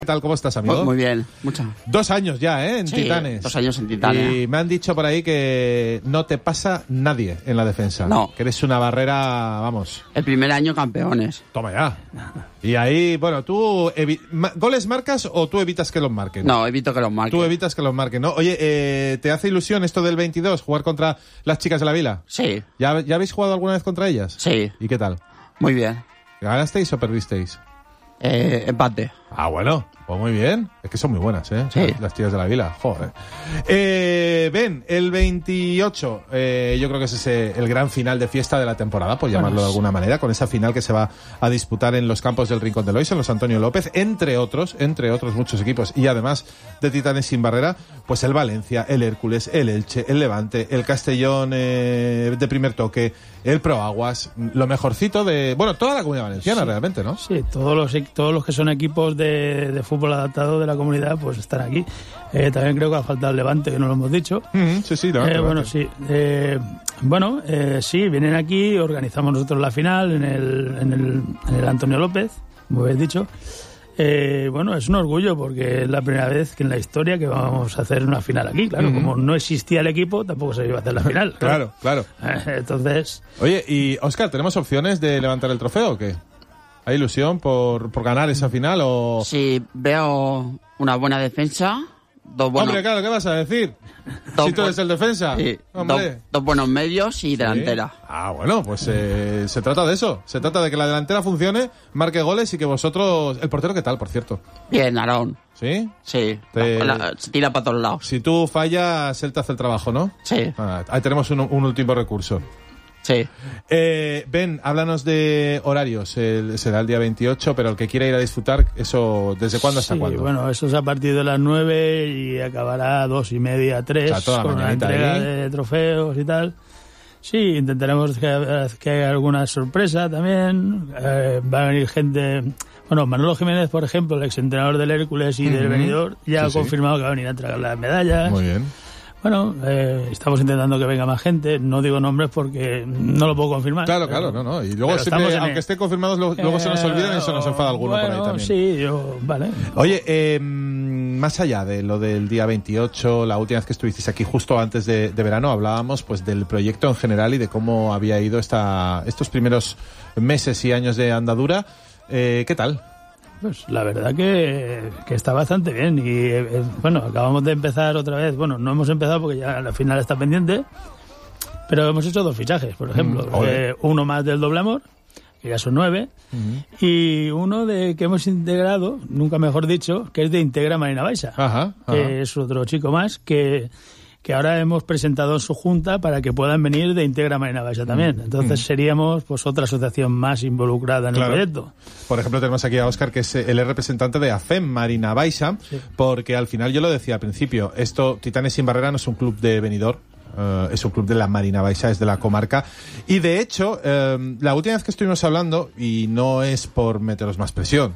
¿Qué tal? ¿Cómo estás, amigo? Muy bien, mucho. 2 años ya, en Titanes. 2 años en Titanes. Y me han dicho por ahí que no te pasa nadie en la defensa. No. Que eres una barrera, vamos. El primer año campeones. Toma ya. Y ahí, bueno, ¿tú goles marcas o tú evitas que los marquen? No, evito que los marquen. Tú evitas que los marquen, ¿no? Oye, ¿te hace ilusión esto del 22, jugar contra las chicas de la Vila? Sí. ¿Ya habéis jugado alguna vez contra ellas? Sí. ¿Y qué tal? Muy bien. ¿Ganasteis o perdisteis? Empate. Ah, bueno, pues muy bien. Es que son muy buenas, ¿eh? Sí. Las tías de la Vila, joder. Ven, el 28, yo creo que es el gran final de fiesta de la temporada, por llamarlo de alguna manera, con esa final que se va a disputar en los campos del Rincón de Lois, en los Antonio López, entre otros muchos equipos, y además de Titanes sin barrera, pues el Valencia, el Hércules, el Elche, el Levante, el Castellón de primer toque, el Proaguas, lo mejorcito de, bueno, toda la Comunidad Valenciana, sí, realmente, ¿no? Sí, todos los que son equipos de fútbol adaptado de la comunidad, pues están aquí. También creo que ha faltado el Levante, que no lo hemos dicho. Sí, Levante. Bueno, sí. Sí, vienen aquí, organizamos nosotros la final en el Antonio López, como habéis dicho. Bueno, es un orgullo porque es la primera vez que en la historia que vamos a hacer una final aquí. Claro, como no existía el equipo, tampoco se iba a hacer la final. Claro. Entonces... Oye, y Óscar, ¿tenemos opciones de levantar el trofeo o qué? ¿Hay ilusión por ganar esa final o...? Sí, veo una buena defensa. Hombre, claro, ¿qué vas a decir? Si tú eres el defensa. Sí, hombre. Dos buenos medios y delantera. Ah, bueno, pues se trata de eso. Se trata de que la delantera funcione, marque goles y que vosotros... ¿El portero qué tal, por cierto? Bien, Aarón. ¿Sí? Sí, se tira para todos lados. Si tú fallas, él te hace el trabajo, ¿no? Sí. Ahí tenemos un último recurso. Sí. Ben, háblanos de horarios. Será el día 28, pero el que quiera ir a disfrutar, ¿eso desde cuándo hasta cuándo? Bueno, eso es a partir de las 9 y acabará a 2:30, 3, o sea, con una entrega de trofeos y tal. Sí, intentaremos que haya alguna sorpresa también. Va a venir gente... Bueno, Manolo Jiménez, por ejemplo, el exentrenador del Hércules y del Benidorm, ya ha confirmado que va a venir a entregar las medallas. Muy bien. Bueno, estamos intentando que venga más gente. No digo nombres porque no lo puedo confirmar. Claro, no. Y luego, siempre, aunque estén confirmados, luego se nos olvidan y se nos enfada alguno por ahí también. Sí, vale. Oye, más allá de lo del día 28, la última vez que estuvisteis aquí justo antes de verano, hablábamos pues del proyecto en general y de cómo había ido estos primeros meses y años de andadura. ¿Qué tal? Pues la verdad que está bastante bien y bueno, acabamos de empezar otra vez. Bueno, no hemos empezado porque ya la final está pendiente, pero hemos hecho 2 fichajes, por ejemplo. Uno más del Doble Amor, que ya son 9, y uno que hemos integrado, nunca mejor dicho, que es de Integra Marina Baixa. Ajá. Que es otro chico más que ahora hemos presentado en su junta para que puedan venir de Integra Marina Baixa también. Entonces seríamos pues otra asociación más involucrada en el proyecto. Por ejemplo, tenemos aquí a Óscar, que es el representante de AFEM Marina Baixa, porque al final yo lo decía al principio, Titanes sin barrera no es un club de Benidorm, es un club de la Marina Baixa, es de la comarca. Y de hecho, la última vez que estuvimos hablando, y no es por meteros más presión,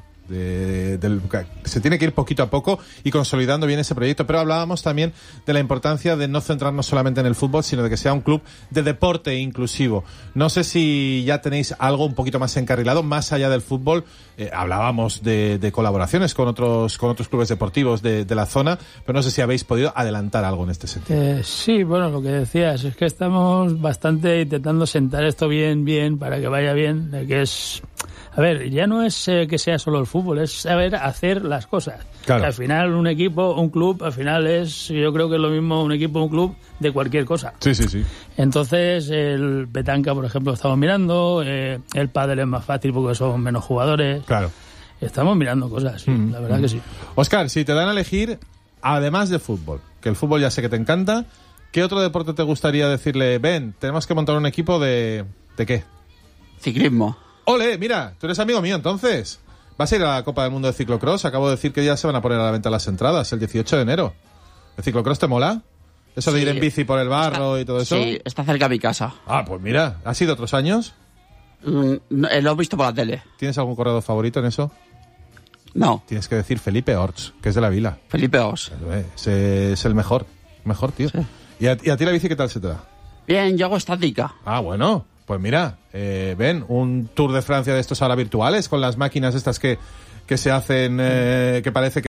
se tiene que ir poquito a poco y consolidando bien ese proyecto, pero hablábamos también de la importancia de no centrarnos solamente en el fútbol, sino de que sea un club de deporte inclusivo. No sé si ya tenéis algo un poquito más encarrilado, más allá del fútbol. Hablábamos de colaboraciones con otros clubes deportivos de la zona, pero no sé si habéis podido adelantar algo en este sentido. Sí, bueno, lo que decías es que estamos bastante intentando sentar esto bien para que vaya bien, que es... A ver, ya no es que sea solo el fútbol, es saber hacer las cosas. Claro. Que al final un equipo, un club, al final yo creo que es lo mismo un equipo, un club, de cualquier cosa. Sí. Entonces, el petanca, por ejemplo, estamos mirando, el pádel es más fácil porque son menos jugadores. Claro. Estamos mirando cosas, sí, la verdad que sí. Óscar, si te dan a elegir, además de fútbol, que el fútbol ya sé que te encanta, ¿qué otro deporte te gustaría decirle, ven, tenemos que montar un equipo de qué? Ciclismo. ¡Ole! Mira, tú eres amigo mío, entonces. ¿Vas a ir a la Copa del Mundo de Ciclocross? Acabo de decir que ya se van a poner a la venta las entradas el 18 de enero. ¿El ciclocross te mola? ¿Eso de ir en bici por el barro y todo eso? Sí, está cerca de mi casa. Ah, pues mira, ¿has ido otros años? Lo he visto por la tele. ¿Tienes algún corredor favorito en eso? No. Tienes que decir Felipe Orts, que es de la Vila. Felipe Orts. Es el mejor tío. Sí. ¿Y a ti la bici qué tal se te da? Bien, yo hago estática. Ah, bueno. Pues mira, ven, un Tour de Francia de estos ahora virtuales, con las máquinas estas que que se hacen, que parece